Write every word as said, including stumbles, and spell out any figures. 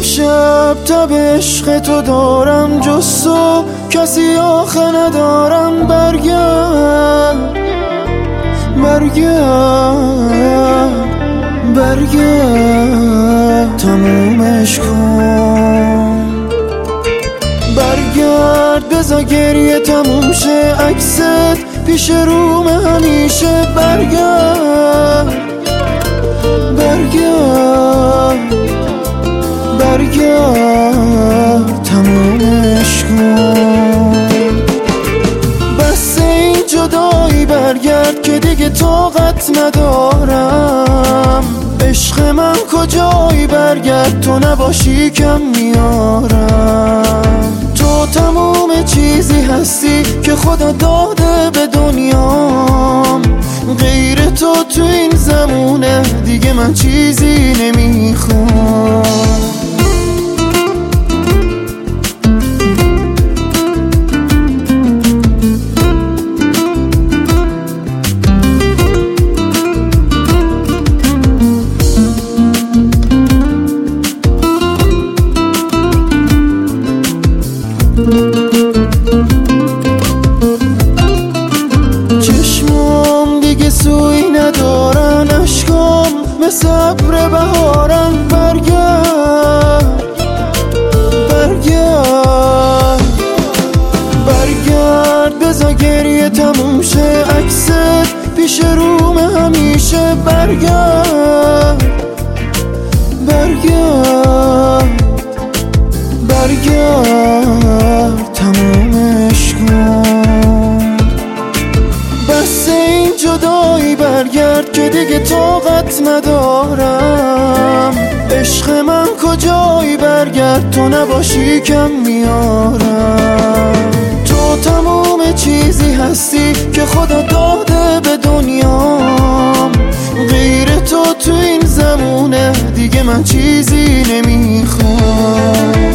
شب تب عشق تو دارم، جز تو کسی آخه ندارم. برگرد برگرد برگرد تمومش کن. برگرد بذار گریه تموم شه، عکست پیش روم همیشه. برگرد برگرد برگرد تمومش کن. بس این جدایی برگرد که دیگه طاقت ندارم. عشق من کجایی برگرد، تو نباشی کم میارم. تو تموم چیزی هستی که خدا داده به دنیام. غیر تو تو این زمونه دیگه من چیزی نمیخوام. چشمام دیگه سوی ندارن، اشکام به صبر بهارن. برگرد برگرد برگرد بذار گریه تموم شه، عکست پیش روم همیشه. برگرد برگرد برگرد تمومش کن. بس این جدایی برگرد که دیگه طاقت ندارم. عشق من کجایی برگرد، تو نباشی کم میارم. تو تموم چیزی هستی که خدا داده به دنیام. غیر تو تو این زمونه دیگه من چیزی نمیخوام.